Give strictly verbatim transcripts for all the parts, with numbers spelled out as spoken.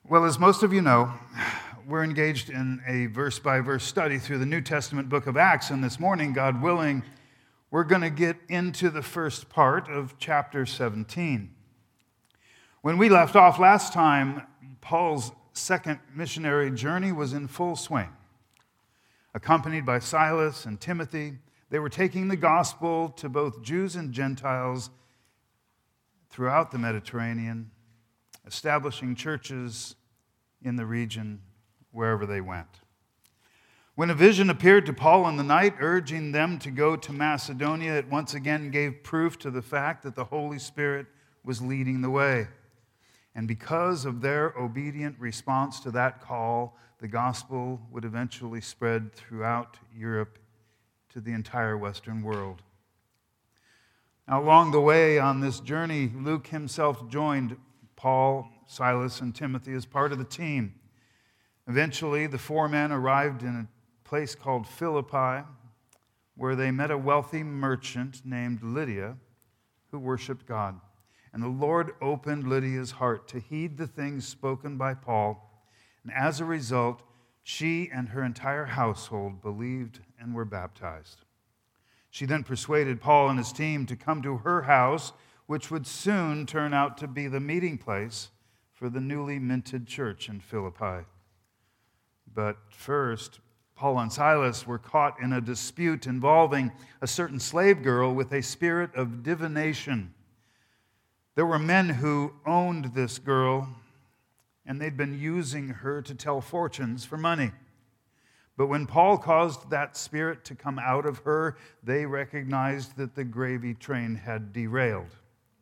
Well, as most of you know, we're engaged in a verse-by-verse study through the New Testament book of Acts, and this morning, God willing, we're going to get into the first part of chapter seventeen. When we left off last time, Paul's second missionary journey was in full swing. Accompanied by Silas and Timothy, they were taking the gospel to both Jews and Gentiles throughout the Mediterranean, establishing churches in the region wherever they went. When a vision appeared to Paul in the night, urging them to go to Macedonia, it once again gave proof to the fact that the Holy Spirit was leading the way. And because of their obedient response to that call, the gospel would eventually spread throughout Europe to the entire Western world. Now, along the way on this journey, Luke himself joined Paul, Silas, and Timothy as part of the team. Eventually, the four men arrived in a place called Philippi, where they met a wealthy merchant named Lydia who worshiped God. And the Lord opened Lydia's heart to heed the things spoken by Paul. And as a result, she and her entire household believed and were baptized. She then persuaded Paul and his team to come to her house, which would soon turn out to be the meeting place for the newly minted church in Philippi. But first, Paul and Silas were caught in a dispute involving a certain slave girl with a spirit of divination. There were men who owned this girl, and they'd been using her to tell fortunes for money. But when Paul caused that spirit to come out of her, they recognized that the gravy train had derailed.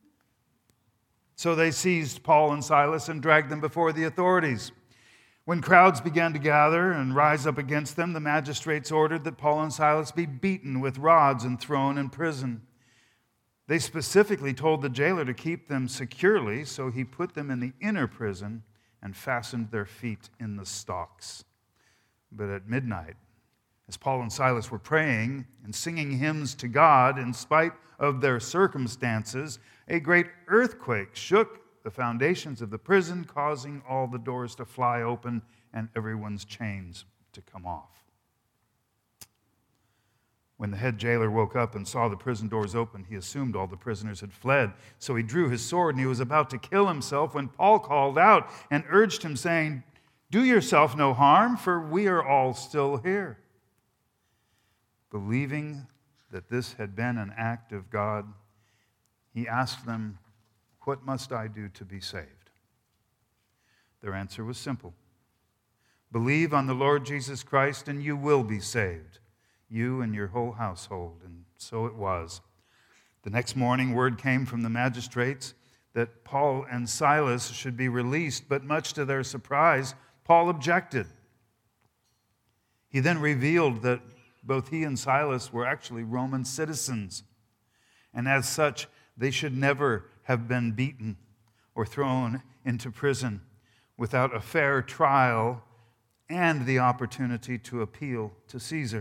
So they seized Paul and Silas and dragged them before the authorities. When crowds began to gather and rise up against them, the magistrates ordered that Paul and Silas be beaten with rods and thrown in prison. They specifically told the jailer to keep them securely, so he put them in the inner prison and fastened their feet in the stocks. But at midnight, as Paul and Silas were praying and singing hymns to God in spite of their circumstances, a great earthquake shook the foundations of the prison, causing all the doors to fly open and everyone's chains to come off. When the head jailer woke up and saw the prison doors open, he assumed all the prisoners had fled. So he drew his sword and he was about to kill himself when Paul called out and urged him, saying, "Do yourself no harm, for we are all still here." Believing that this had been an act of God, he asked them, "What must I do to be saved?" Their answer was simple. "Believe on the Lord Jesus Christ and you will be saved, you and your whole household." And so it was. The next morning, word came from the magistrates that Paul and Silas should be released, but much to their surprise, Paul objected. He then revealed that both he and Silas were actually Roman citizens, and as such, they should never have been beaten or thrown into prison without a fair trial and the opportunity to appeal to Caesar.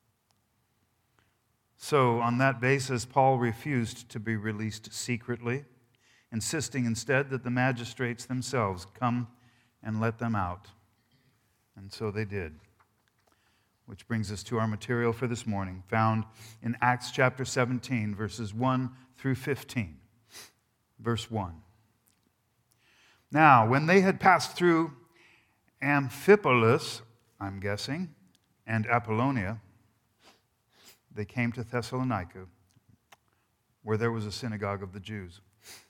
So, on that basis, Paul refused to be released secretly, insisting instead that the magistrates themselves come and let them out. And so they did. Which brings us to our material for this morning, found in Acts chapter seventeen, verses one through fifteen. Verse one. Now, when they had passed through Amphipolis, I'm guessing, and Apollonia, they came to Thessalonica, where there was a synagogue of the Jews.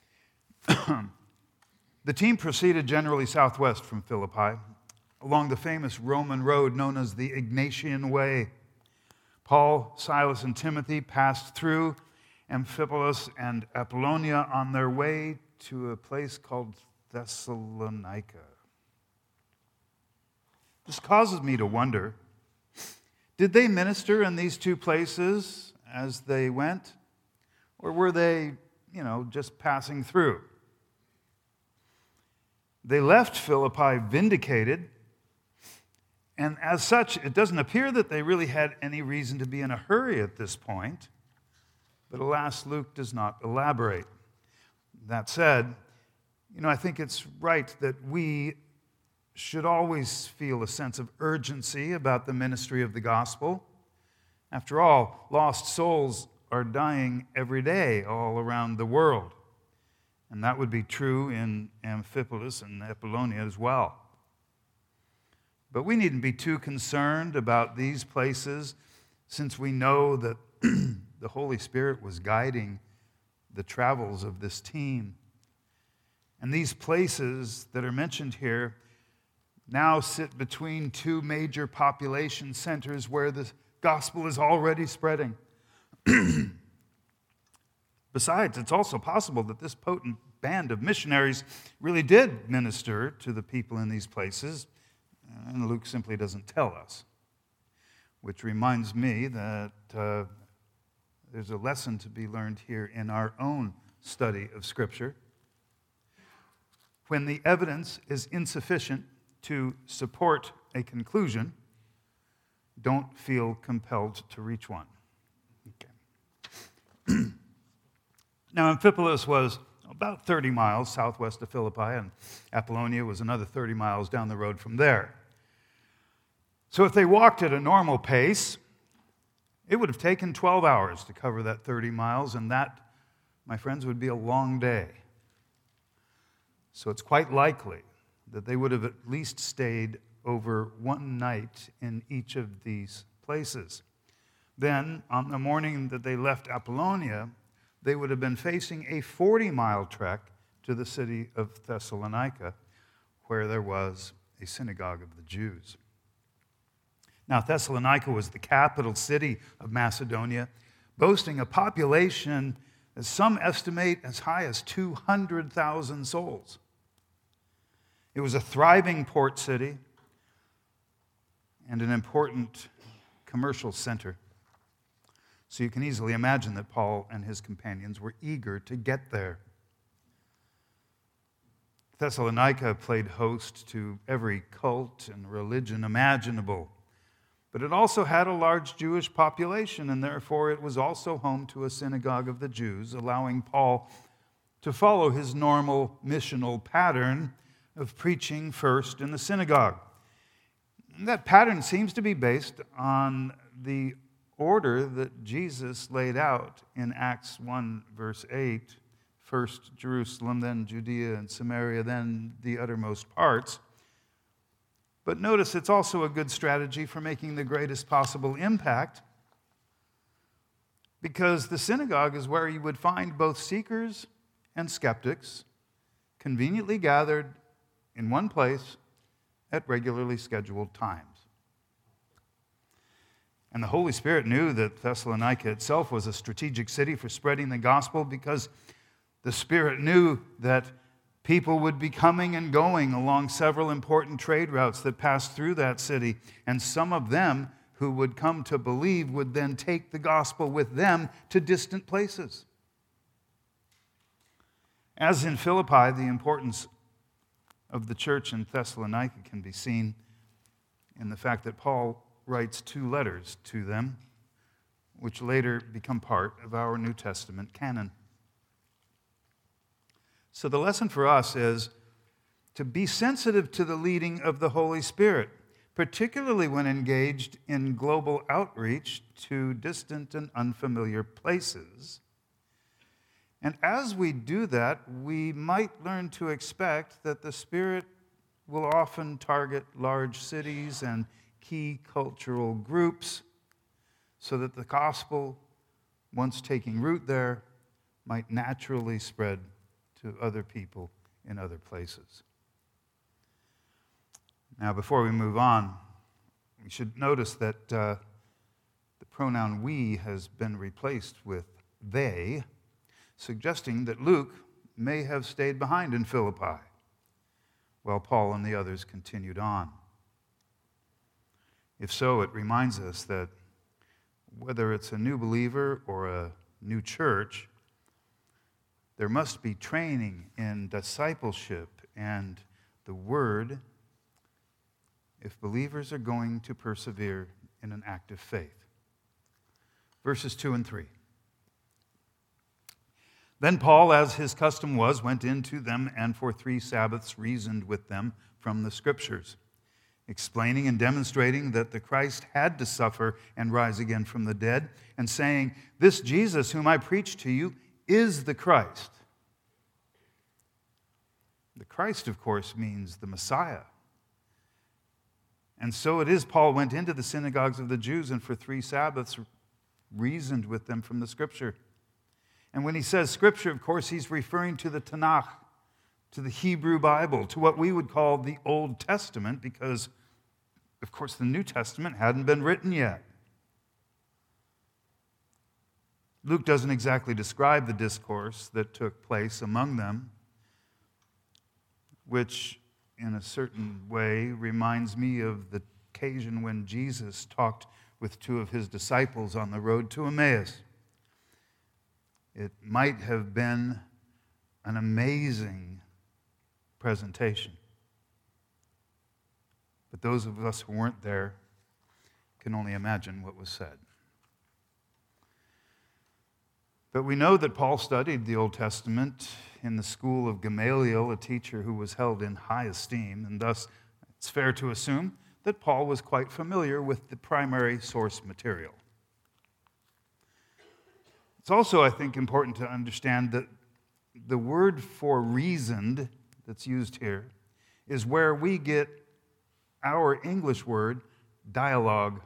The team proceeded generally southwest from Philippi, along the famous Roman road known as the Egnatian Way. Paul, Silas, and Timothy passed through Amphipolis and Apollonia on their way to a place called Thessalonica. This causes me to wonder, did they minister in these two places as they went? Or were they, you know, just passing through? They left Philippi vindicated, and as such, it doesn't appear that they really had any reason to be in a hurry at this point. But alas, Luke does not elaborate. That said, you know, I think it's right that we should always feel a sense of urgency about the ministry of the gospel. After all, lost souls are dying every day all around the world. And that would be true in Amphipolis and Apollonia as well. But we needn't be too concerned about these places, since we know that the Holy Spirit was guiding the travels of this team. And these places that are mentioned here now sit between two major population centers where the gospel is already spreading. Besides, it's also possible that this potent band of missionaries really did minister to the people in these places, and Luke simply doesn't tell us. Which reminds me that uh, there's a lesson to be learned here in our own study of Scripture. When the evidence is insufficient to support a conclusion, don't feel compelled to reach one. Okay. Now, Amphipolis was about thirty miles southwest of Philippi, and Apollonia was another thirty miles down the road from there. So if they walked at a normal pace, it would have taken twelve hours to cover that thirty miles, and that, my friends, would be a long day. So it's quite likely that they would have at least stayed over one night in each of these places. Then, on the morning that they left Apollonia, they would have been facing a forty-mile trek to the city of Thessalonica, where there was a synagogue of the Jews. Now, Thessalonica was the capital city of Macedonia, boasting a population that some estimate as high as two hundred thousand souls. It was a thriving port city and an important commercial center. So you can easily imagine that Paul and his companions were eager to get there. Thessalonica played host to every cult and religion imaginable, but it also had a large Jewish population, and therefore it was also home to a synagogue of the Jews, allowing Paul to follow his normal missional pattern of preaching first in the synagogue. That pattern seems to be based on the order that Jesus laid out in Acts one, verse eight, first Jerusalem, then Judea and Samaria, then the uttermost parts. But notice it's also a good strategy for making the greatest possible impact, because the synagogue is where you would find both seekers and skeptics conveniently gathered in one place at regularly scheduled times. And the Holy Spirit knew that Thessalonica itself was a strategic city for spreading the gospel, because the Spirit knew that people would be coming and going along several important trade routes that passed through that city, and some of them who would come to believe would then take the gospel with them to distant places. As in Philippi, the importance of the church in Thessalonica can be seen in the fact that Paul writes two letters to them, which later become part of our New Testament canon. So the lesson for us is to be sensitive to the leading of the Holy Spirit, particularly when engaged in global outreach to distant and unfamiliar places. And as we do that, we might learn to expect that the Spirit will often target large cities and key cultural groups, so that the gospel, once taking root there, might naturally spread to other people in other places. Now, before we move on, we should notice that uh, the pronoun we has been replaced with they, suggesting that Luke may have stayed behind in Philippi, while Paul and the others continued on. If so, it reminds us that whether it's a new believer or a new church, there must be training in discipleship and the Word if believers are going to persevere in an active faith. Verses two and three. Then Paul, as his custom was, went into them and for three Sabbaths reasoned with them from the Scriptures, explaining and demonstrating that the Christ had to suffer and rise again from the dead, and saying, "This Jesus whom I preach to you is the Christ." The Christ, of course, means the Messiah. And so it is, Paul went into the synagogues of the Jews and for three Sabbaths reasoned with them from the Scripture. And when he says Scripture, of course, he's referring to the Tanakh, to the Hebrew Bible, to what we would call the Old Testament, because, of course, the New Testament hadn't been written yet. Luke doesn't exactly describe the discourse that took place among them, which in a certain way reminds me of the occasion when Jesus talked with two of his disciples on the road to Emmaus. It might have been an amazing presentation. But those of us who weren't there can only imagine what was said. But we know that Paul studied the Old Testament in the school of Gamaliel, a teacher who was held in high esteem, and thus it's fair to assume that Paul was quite familiar with the primary source material. It's also, I think, important to understand that the word for reasoned that's used here is where we get our English word dialogue.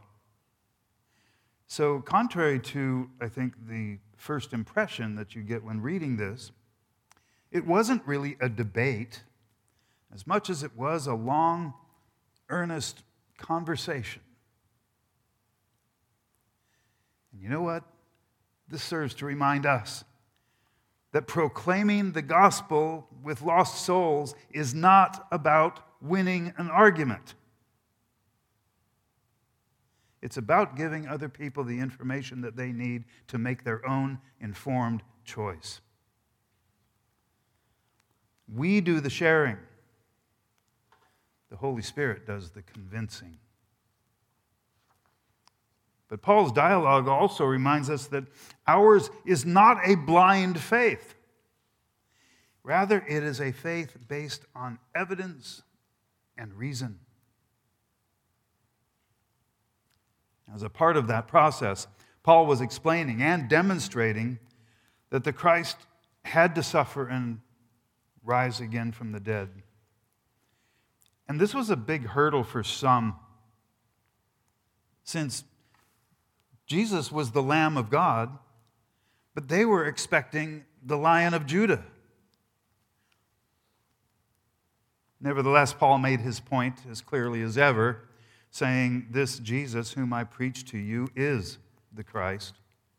So contrary to, I think, the first impression that you get when reading this, it wasn't really a debate as much as it was a long, earnest conversation. And you know what? This serves to remind us that proclaiming the gospel with lost souls is not about winning an argument. It's about giving other people the information that they need to make their own informed choice. We do the sharing. The Holy Spirit does the convincing. But Paul's dialogue also reminds us that ours is not a blind faith. Rather, it is a faith based on evidence and reason. As a part of that process, Paul was explaining and demonstrating that the Christ had to suffer and rise again from the dead. And this was a big hurdle for some, since Jesus was the Lamb of God, but they were expecting the Lion of Judah. Nevertheless, Paul made his point as clearly as ever, saying, "This Jesus whom I preach to you is the Christ."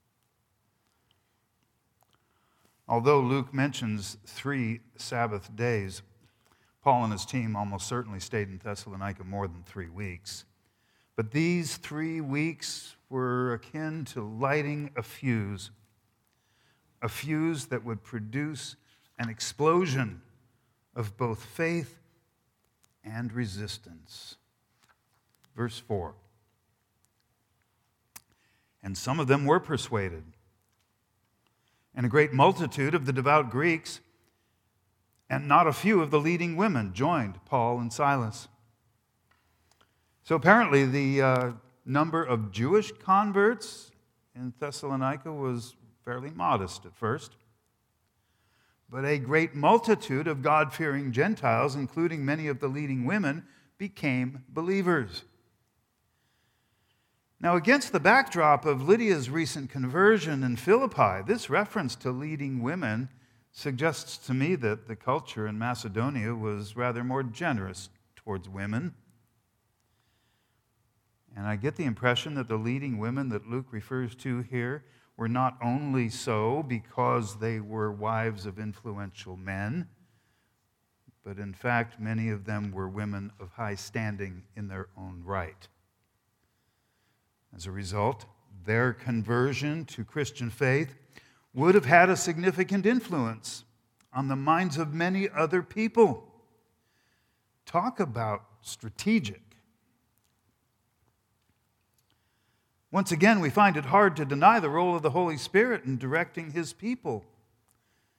Although Luke mentions three Sabbath days, Paul and his team almost certainly stayed in Thessalonica more than three weeks. But these three weeks were akin to lighting a fuse, a fuse that would produce an explosion of both faith and resistance. Verse four. And some of them were persuaded, and a great multitude of the devout Greeks and not a few of the leading women joined Paul and Silas. So apparently the uh, number of Jewish converts in Thessalonica was fairly modest at first. But a great multitude of God-fearing Gentiles, including many of the leading women, became believers. Now, against the backdrop of Lydia's recent conversion in Philippi, this reference to leading women suggests to me that the culture in Macedonia was rather more generous towards women. And I get the impression that the leading women that Luke refers to here were not only so because they were wives of influential men, but in fact, many of them were women of high standing in their own right. As a result, their conversion to Christian faith would have had a significant influence on the minds of many other people. Talk about strategic. Once again, we find it hard to deny the role of the Holy Spirit in directing His people.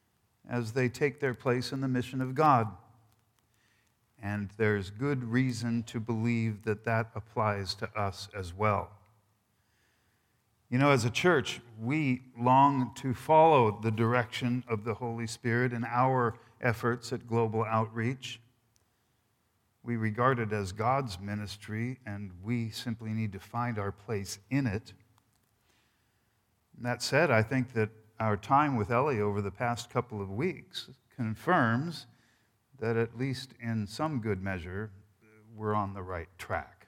as they take their place in the mission of God. And there's good reason to believe that that applies to us as well. You know, as a church, we long to follow the direction of the Holy Spirit in our efforts at global outreach. We regard it as God's ministry, and we simply need to find our place in it. That said, I think that our time with Ellie over the past couple of weeks confirms that at least in some good measure, we're on the right track.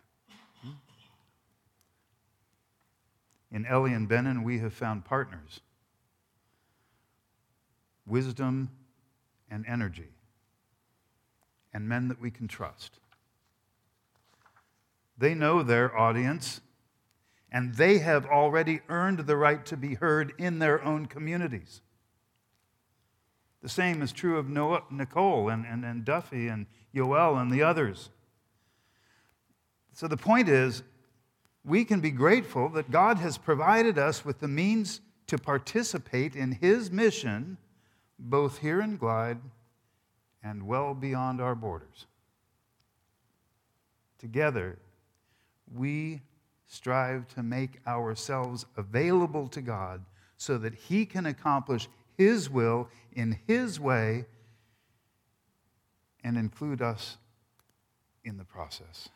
In Ellie and Benin, we have found partners, wisdom and energy, and men that we can trust. They know their audience, and they have already earned the right to be heard in their own communities. The same is true of Noah, Nicole and, and, and Duffy and Yoel and the others. So the point is, we can be grateful that God has provided us with the means to participate in His mission, both here in Glide and well beyond our borders. Together, we strive to make ourselves available to God so that He can accomplish His will in His way and include us in the process.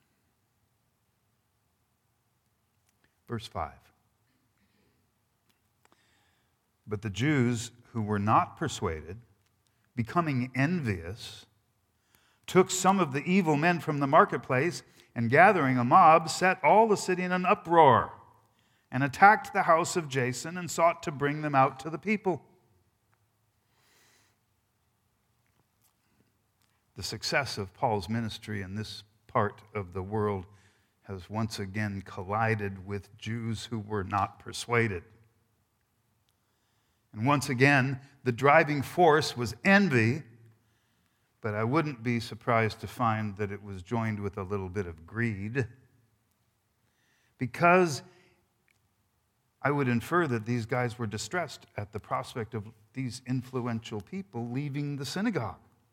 Verse five. But the Jews who were not persuaded, becoming envious, took some of the evil men from the marketplace and, gathering a mob, set all the city in an uproar and attacked the house of Jason and sought to bring them out to the people. The success of Paul's ministry in this part of the world has once again collided with Jews who were not persuaded. And once again, the driving force was envy, but I wouldn't be surprised to find that it was joined with a little bit of greed, because I would infer that these guys were distressed at the prospect of these influential people leaving the synagogue.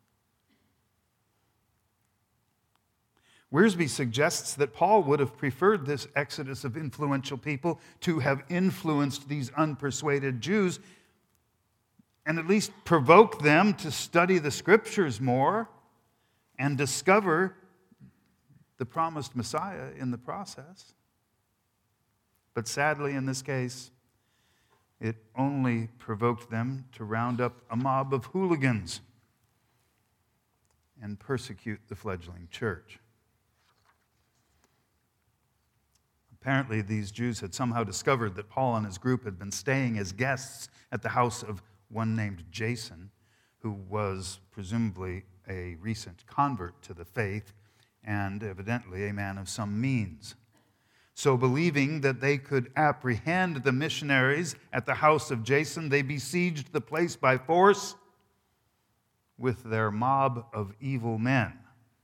Wiersbe suggests that Paul would have preferred this exodus of influential people to have influenced these unpersuaded Jews and at least provoke them to study the Scriptures more and discover the promised Messiah in the process. But sadly, in this case, it only provoked them to round up a mob of hooligans and persecute the fledgling church. Apparently, these Jews had somehow discovered that Paul and his group had been staying as guests at the house of one named Jason, who was presumably a recent convert to the faith and evidently a man of some means. So, believing that they could apprehend the missionaries at the house of Jason, they besieged the place by force with their mob of evil men.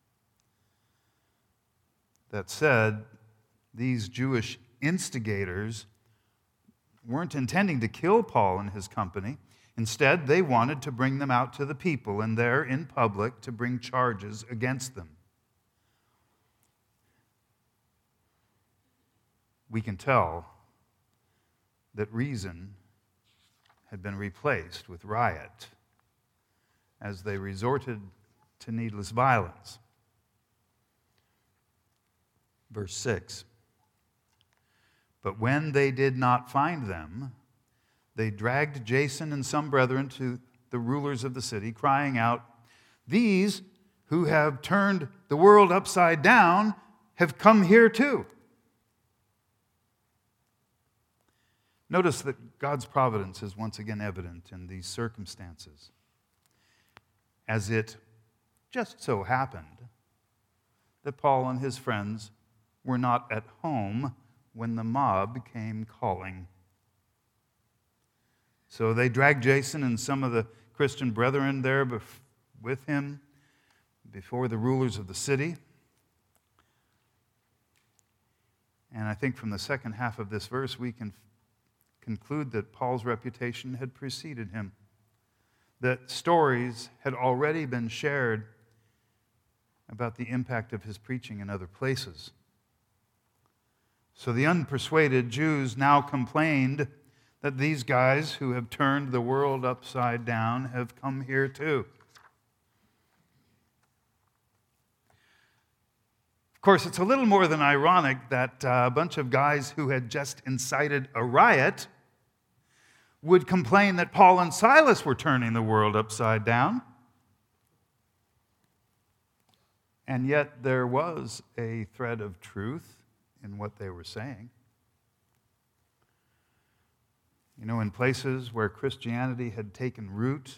That said, these Jewish instigators weren't intending to kill Paul and his company. Instead, they wanted to bring them out to the people and there in public to bring charges against them. We can tell that reason had been replaced with riot as they resorted to needless violence. Verse six. But when they did not find them, they dragged Jason and some brethren to the rulers of the city, crying out, "These who have turned the world upside down have come here too." Notice that God's providence is once again evident in these circumstances, as it just so happened that Paul and his friends were not at home when the mob came calling. So they dragged Jason and some of the Christian brethren there with him before the rulers of the city. And I think from the second half of this verse, we can conclude that Paul's reputation had preceded him. that stories had already been shared about the impact of his preaching in other places. So the unpersuaded Jews now complained that these guys who have turned the world upside down have come here too. Of course, it's a little more than ironic that a bunch of guys who had just incited a riot would complain that Paul and Silas were turning the world upside down. And yet there was a thread of truth in what they were saying. You know, in places where Christianity had taken root,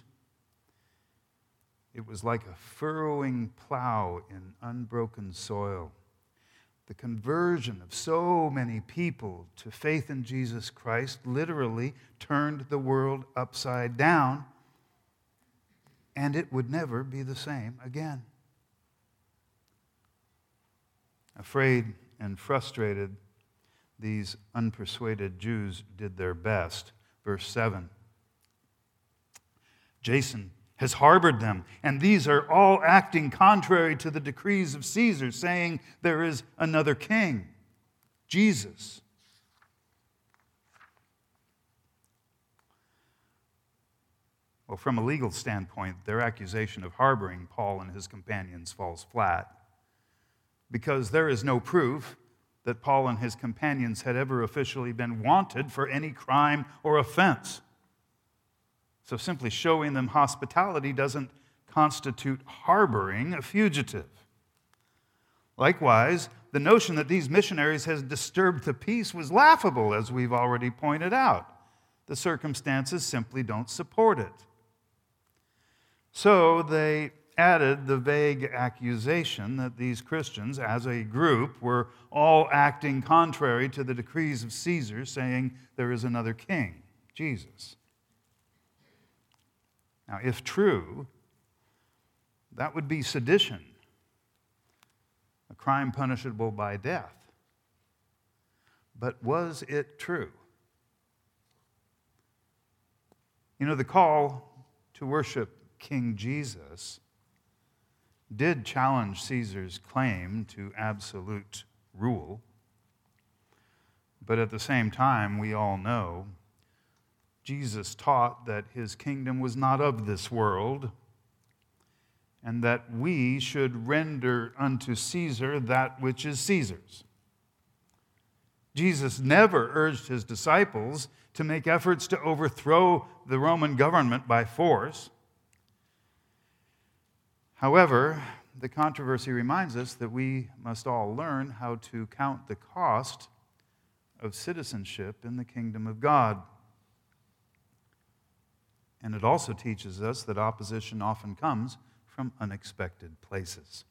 it was like a furrowing plow in unbroken soil. The conversion of so many people to faith in Jesus Christ literally turned the world upside down, and it would never be the same again. Afraid and frustrated, these unpersuaded Jews did their best. Verse seven. Jason has harbored them, and these are all acting contrary to the decrees of Caesar, saying there is another king, Jesus. Well, from a legal standpoint, their accusation of harboring Paul and his companions falls flat, because there is no proof that Paul and his companions had ever officially been wanted for any crime or offense. So simply showing them hospitality doesn't constitute harboring a fugitive. Likewise, the notion that these missionaries had disturbed the peace was laughable, as we've already pointed out. The circumstances simply don't support it. So they added the vague accusation that these Christians, as a group, were all acting contrary to the decrees of Caesar, saying there is another king, Jesus. Now, if true, that would be sedition, a crime punishable by death. But was it true? You know, the call to worship King Jesus did challenge Caesar's claim to absolute rule. But at the same time, we all know Jesus taught that his kingdom was not of this world, and that we should render unto Caesar that which is Caesar's. Jesus never urged his disciples to make efforts to overthrow the Roman government by force. However, the controversy reminds us that we must all learn how to count the cost of citizenship in the kingdom of God. And it also teaches us that opposition often comes from unexpected places.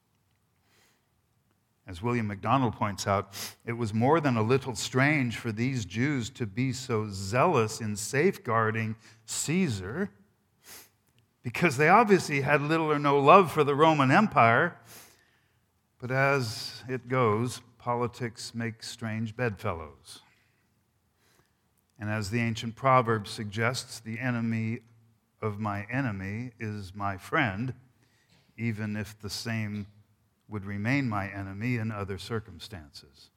As William MacDonald points out, it was more than a little strange for these Jews to be so zealous in safeguarding Caesar, because they obviously had little or no love for the Roman Empire. But as it goes, politics make strange bedfellows. And as the ancient proverb suggests, the enemy of my enemy is my friend, even if the same would remain my enemy in other circumstances.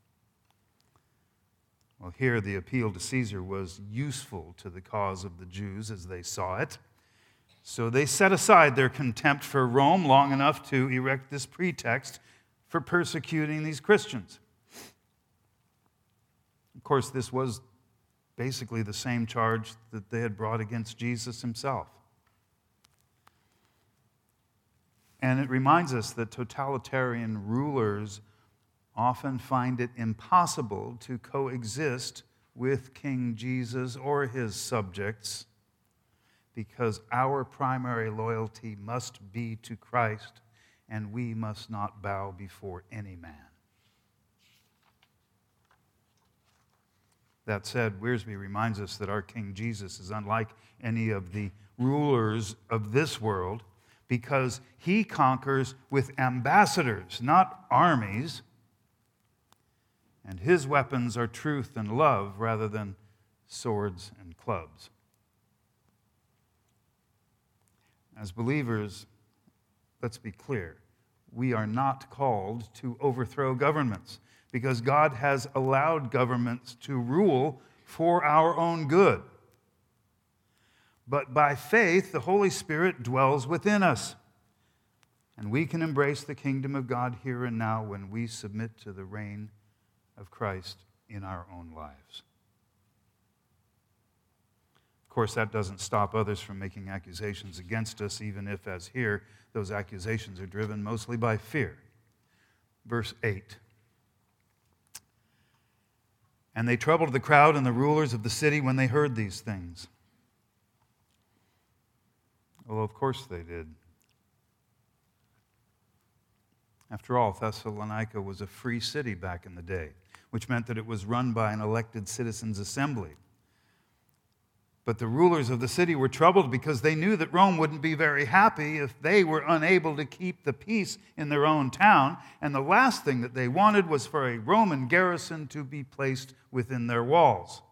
Well, here the appeal to Caesar was useful to the cause of the Jews as they saw it. So they set aside their contempt for Rome long enough to erect this pretext for persecuting these Christians. Of course, this was basically the same charge that they had brought against Jesus himself. And it reminds us that totalitarian rulers often find it impossible to coexist with King Jesus or his subjects, because our primary loyalty must be to Christ, and we must not bow before any man. That said, Wiersbe reminds us that our King Jesus is unlike any of the rulers of this world, because he conquers with ambassadors, not armies, and his weapons are truth and love rather than swords and clubs. As believers, let's be clear, we are not called to overthrow governments because God has allowed governments to rule for our own good. But by faith, the Holy Spirit dwells within us, and we can embrace the kingdom of God here and now when we submit to the reign of Christ in our own lives. Of course, that doesn't stop others from making accusations against us, even if, as here, those accusations are driven mostly by fear. Verse eight. And they troubled the crowd and the rulers of the city when they heard these things. Well, of course they did. After all, Thessalonica was a free city back in the day, which meant that it was run by an elected citizens' assembly. But the rulers of the city were troubled because they knew that Rome wouldn't be very happy if they were unable to keep the peace in their own town, and the last thing that they wanted was for a Roman garrison to be placed within their walls.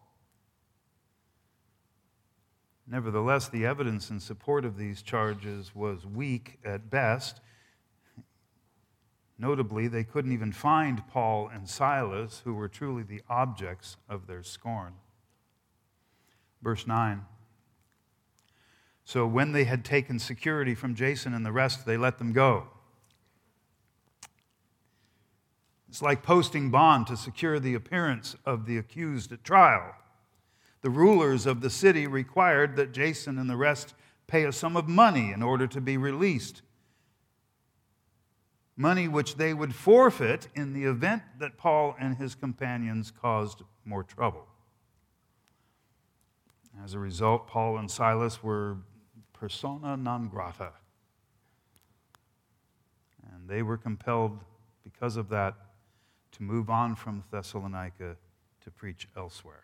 Nevertheless, the evidence in support of these charges was weak at best. Notably, they couldn't even find Paul and Silas, who were truly the objects of their scorn. Verse nine. So when they had taken security from Jason and the rest, they let them go. It's like posting bond to secure the appearance of the accused at trial. The rulers of the city required that Jason and the rest pay a sum of money in order to be released. Money which they would forfeit in the event that Paul and his companions caused more trouble. As a result, Paul and Silas were persona non grata. And they were compelled, because of that, to move on from Thessalonica to preach elsewhere.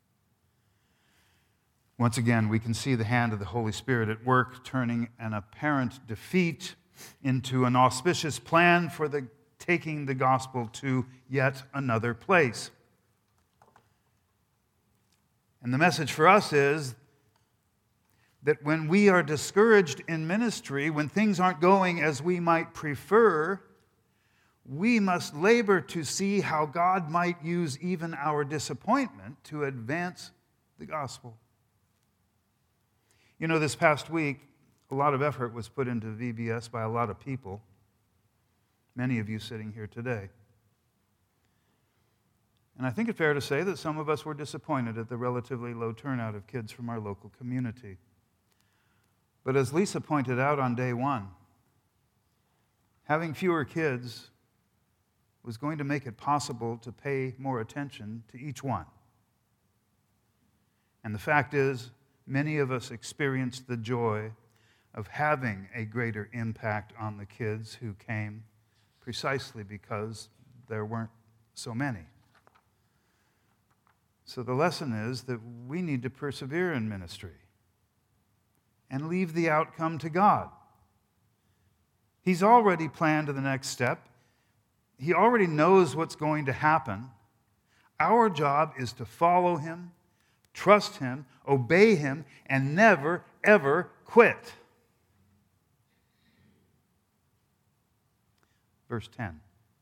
Once again, we can see the hand of the Holy Spirit at work, turning an apparent defeat into an auspicious plan for the taking the gospel to yet another place. And the message for us is that when we are discouraged in ministry, when things aren't going as we might prefer, we must labor to see how God might use even our disappointment to advance the gospel. You know, this past week, a lot of effort was put into V B S by a lot of people, many of you sitting here today. And I think it's fair to say that some of us were disappointed at the relatively low turnout of kids from our local community. But as Lisa pointed out on day one, having fewer kids was going to make it possible to pay more attention to each one. And the fact is, many of us experienced the joy of having a greater impact on the kids who came precisely because there weren't so many. So the lesson is that we need to persevere in ministry and leave the outcome to God. He's already planned the next step. He already knows what's going to happen. Our job is to follow him, trust him, obey him, and never, ever quit. Verse ten.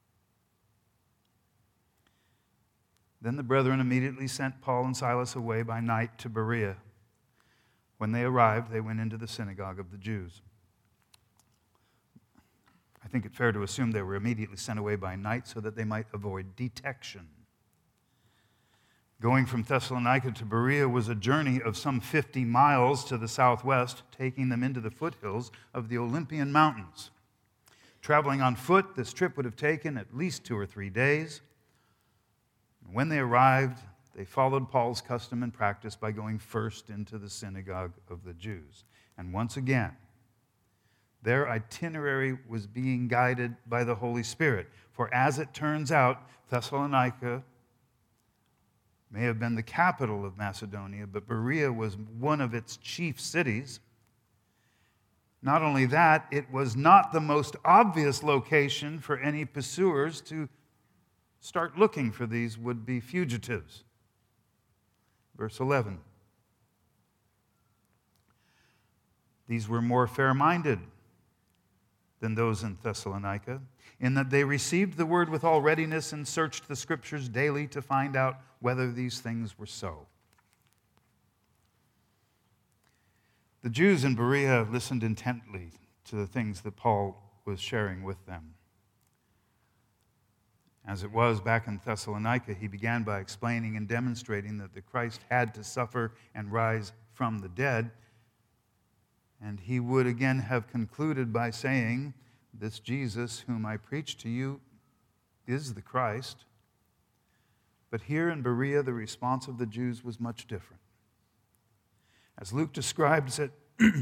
Then the brethren immediately sent Paul and Silas away by night to Berea. When they arrived, they went into the synagogue of the Jews. I think it's fair to assume they were immediately sent away by night so that they might avoid detection. Going from Thessalonica to Berea was a journey of some fifty miles to the southwest, taking them into the foothills of the Olympian Mountains. Traveling on foot, this trip would have taken at least two or three days. When they arrived, they followed Paul's custom and practice by going first into the synagogue of the Jews. And once again, their itinerary was being guided by the Holy Spirit. For as it turns out, Thessalonica may have been the capital of Macedonia, but Berea was one of its chief cities. Not only that, it was not the most obvious location for any pursuers to start looking for these would-be fugitives. Verse eleven. These were more fair-minded than those in Thessalonica, in that they received the word with all readiness and searched the Scriptures daily to find out whether these things were so. The Jews in Berea listened intently to the things that Paul was sharing with them. As it was back in Thessalonica, he began by explaining and demonstrating that the Christ had to suffer and rise from the dead. And he would again have concluded by saying, "This Jesus whom I preach to you is the Christ." But here in Berea, the response of the Jews was much different. As Luke describes it,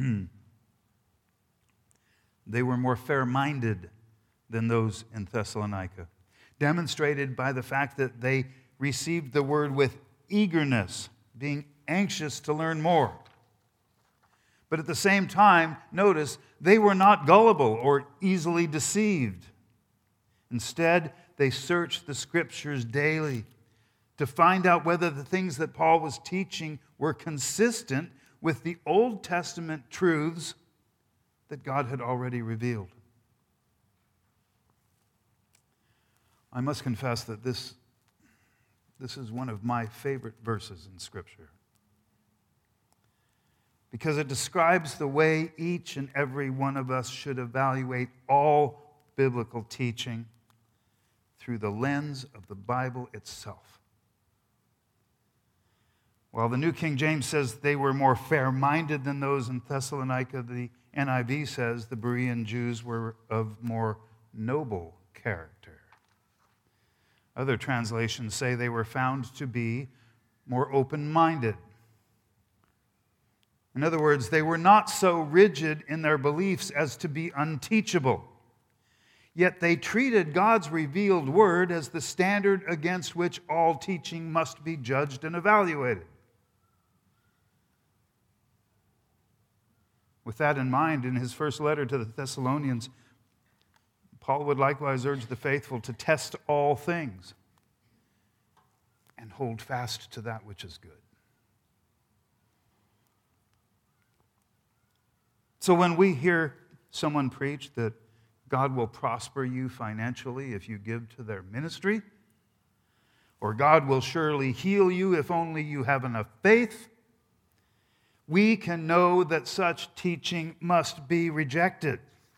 they were more fair-minded than those in Thessalonica, demonstrated by the fact that they received the word with eagerness, being anxious to learn more. But at the same time, notice, they were not gullible or easily deceived. Instead, they searched the Scriptures daily to find out whether the things that Paul was teaching were consistent with the Old Testament truths that God had already revealed. I must confess that this, this is one of my favorite verses in Scripture, because it describes the way each and every one of us should evaluate all biblical teaching through the lens of the Bible itself. While the New King James says they were more fair-minded than those in Thessalonica, the N I V says the Berean Jews were of more noble character. Other translations say they were found to be more open-minded. In other words, they were not so rigid in their beliefs as to be unteachable. Yet they treated God's revealed word as the standard against which all teaching must be judged and evaluated. With that in mind, in his first letter to the Thessalonians, Paul would likewise urge the faithful to test all things and hold fast to that which is good. So when we hear someone preach that God will prosper you financially if you give to their ministry, or God will surely heal you if only you have enough faith, we can know that such teaching must be rejected,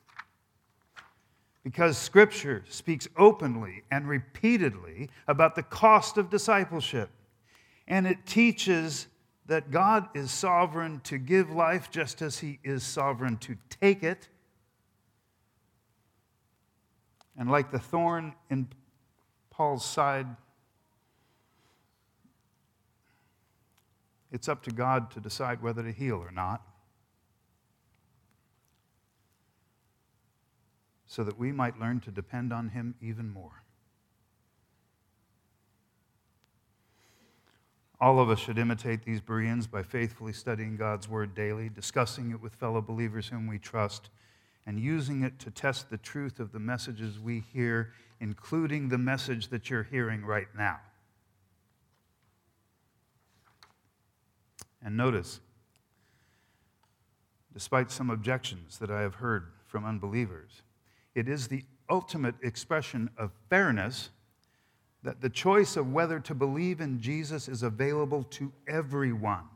because Scripture speaks openly and repeatedly about the cost of discipleship, and it teaches that God is sovereign to give life just as He is sovereign to take it. And like the thorn in Paul's side, it's up to God to decide whether to heal or not, so that we might learn to depend on Him even more. All of us should imitate these Bereans by faithfully studying God's Word daily, discussing it with fellow believers whom we trust, and using it to test the truth of the messages we hear, including the message that you're hearing right now. And notice, despite some objections that I have heard from unbelievers, it is the ultimate expression of fairness that the choice of whether to believe in Jesus is available to everyone.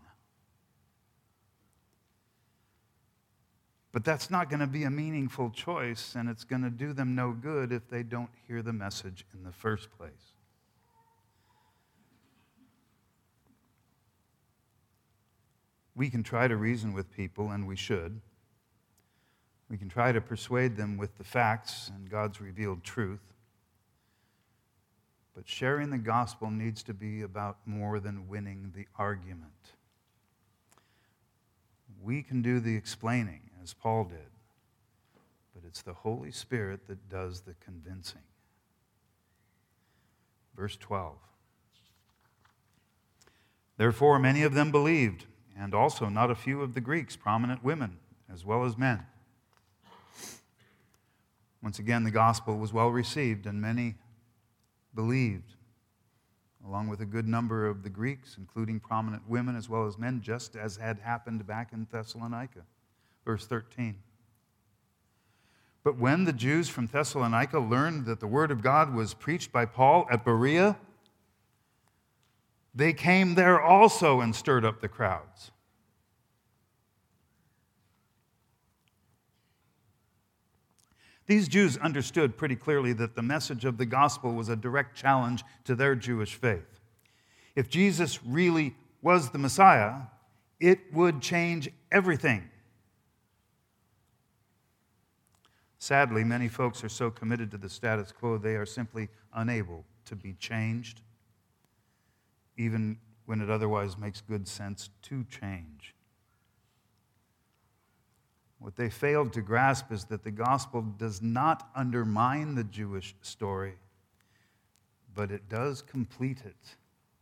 But that's not going to be a meaningful choice, and it's going to do them no good if they don't hear the message in the first place. We can try to reason with people, and we should. We can try to persuade them with the facts and God's revealed truth. But sharing the gospel needs to be about more than winning the argument. We can do the explaining, as Paul did, but it's the Holy Spirit that does the convincing. Verse twelve. Therefore, many of them believed, and also not a few of the Greeks, prominent women as well as men. Once again, the gospel was well received, and many believed, along with a good number of the Greeks, including prominent women as well as men, just as had happened back in Thessalonica. Verse thirteen. But when the Jews from Thessalonica learned that the word of God was preached by Paul at Berea, they came there also and stirred up the crowds. These Jews understood pretty clearly that the message of the gospel was a direct challenge to their Jewish faith. If Jesus really was the Messiah, it would change everything. Sadly, many folks are so committed to the status quo, they are simply unable to be changed, even when it otherwise makes good sense to change. What they failed to grasp is that the gospel does not undermine the Jewish story, but it does complete it.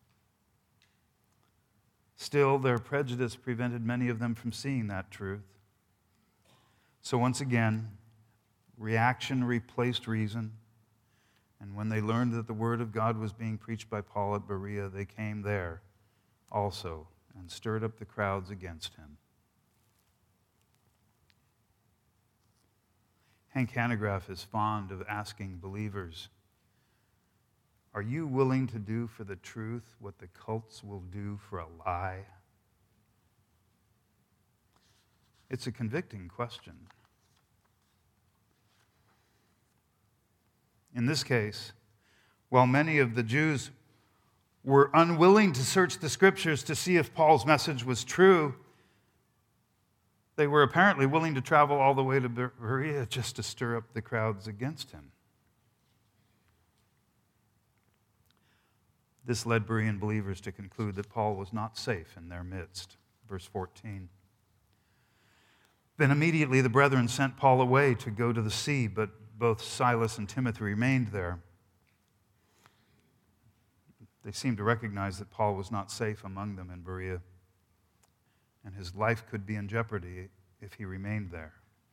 Still, their prejudice prevented many of them from seeing that truth. So once again, reaction replaced reason, and when they learned that the word of God was being preached by Paul at Berea, they came there also and stirred up the crowds against him. Hank Hanegraaff is fond of asking believers, are you willing to do for the truth what the cults will do for a lie? It's a convicting question. In this case, while many of the Jews were unwilling to search the Scriptures to see if Paul's message was true, they were apparently willing to travel all the way to Berea just to stir up the crowds against him. This led Berean believers to conclude that Paul was not safe in their midst. Verse fourteen. Then immediately the brethren sent Paul away to go to the sea, but both Silas and Timothy remained there. They seemed to recognize that Paul was not safe among them in Berea, and his life could be in jeopardy if he remained there.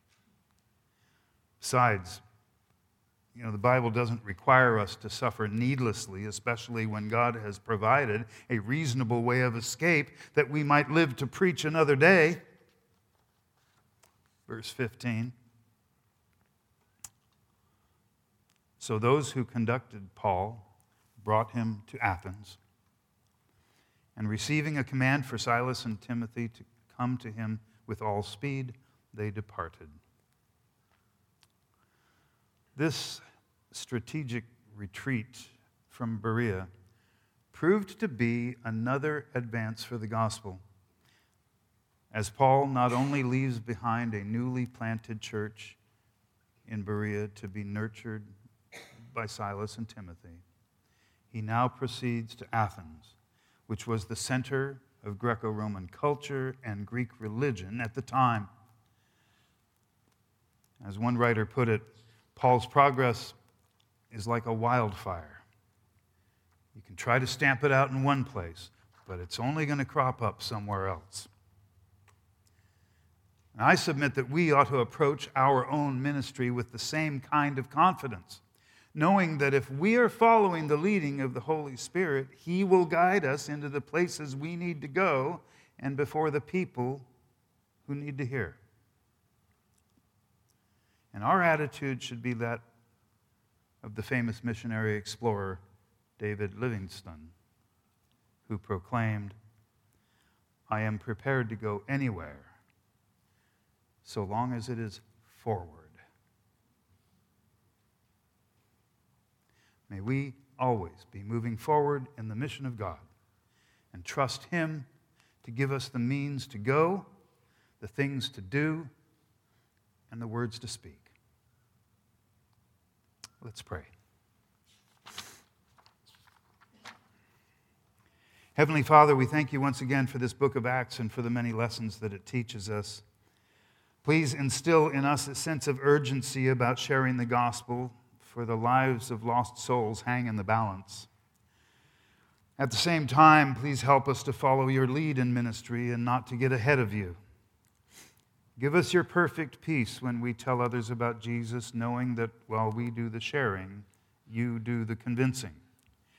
Besides, you know, the Bible doesn't require us to suffer needlessly, especially when God has provided a reasonable way of escape that we might live to preach another day. Verse fifteen. So those who conducted Paul brought him to Athens, and receiving a command for Silas and Timothy to come to him with all speed, they departed. This strategic retreat from Berea proved to be another advance for the gospel, as Paul not only leaves behind a newly planted church in Berea to be nurtured by Silas and Timothy, he now proceeds to Athens, which was the center of Greco-Roman culture and Greek religion at the time. As one writer put it, Paul's progress is like a wildfire. You can try to stamp it out in one place, but it's only going to crop up somewhere else. And I submit that we ought to approach our own ministry with the same kind of confidence, knowing that if we are following the leading of the Holy Spirit, He will guide us into the places we need to go and before the people who need to hear. And our attitude should be that of the famous missionary explorer David Livingstone, who proclaimed, "I am prepared to go anywhere so long as it is forward." May we always be moving forward in the mission of God and trust Him to give us the means to go, the things to do, and the words to speak. Let's pray. Heavenly Father, we thank you once again for this book of Acts and for the many lessons that it teaches us. Please instill in us a sense of urgency about sharing the gospel, for the lives of lost souls hang in the balance. At the same time, please help us to follow your lead in ministry and not to get ahead of you. Give us your perfect peace when we tell others about Jesus, knowing that while we do the sharing, you do the convincing.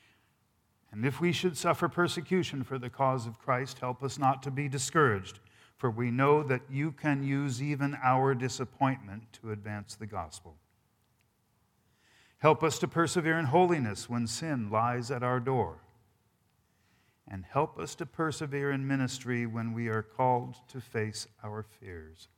And if we should suffer persecution for the cause of Christ, help us not to be discouraged, for we know that you can use even our disappointment to advance the gospel. Help us to persevere in holiness when sin lies at our door. And help us to persevere in ministry when we are called to face our fears.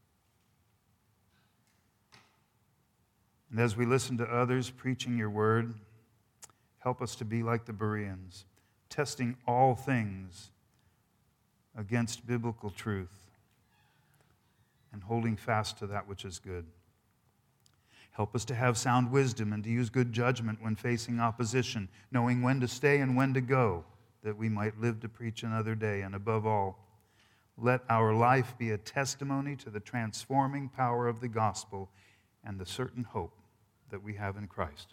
And as we listen to others preaching your word, help us to be like the Bereans, testing all things against biblical truth and holding fast to that which is good. Help us to have sound wisdom and to use good judgment when facing opposition, knowing when to stay and when to go, that we might live to preach another day. And above all, let our life be a testimony to the transforming power of the gospel and the certain hope that we have in Christ.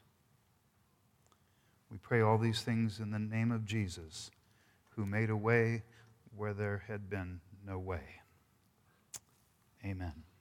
We pray all these things in the name of Jesus, who made a way where there had been no way. Amen.